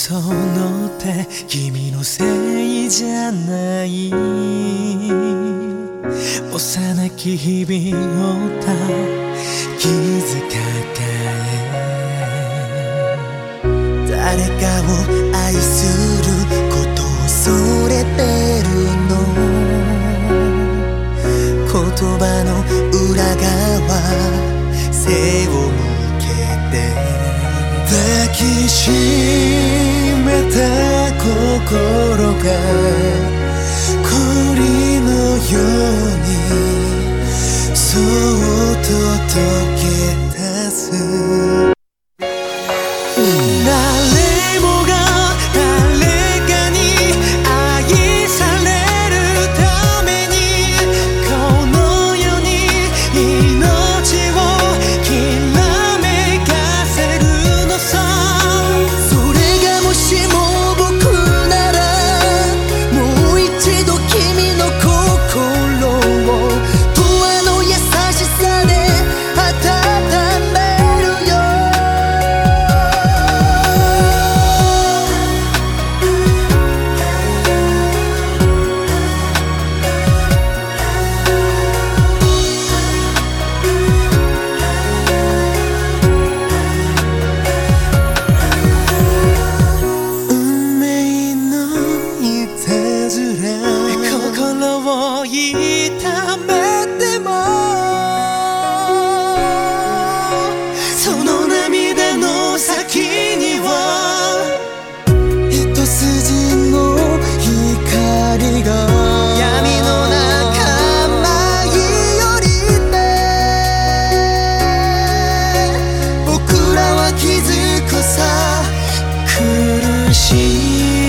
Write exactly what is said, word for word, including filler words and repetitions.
その手君のせいじゃない。幼き日々をた気づかかえ、誰かを愛することを恐れてるの。言葉の裏側背を向けて抱きしめた心が氷のようにそっと溶け出す。誰もが誰かに愛されるためにこの世に命をきらめかせるのさ。それがもしも僕ならもう一度君の心を永遠の優しさで温めるよ。運命のいたずら心を痛めてもその涙の先には一筋の光が闇の中舞い降りて僕らは気づくさ。苦しい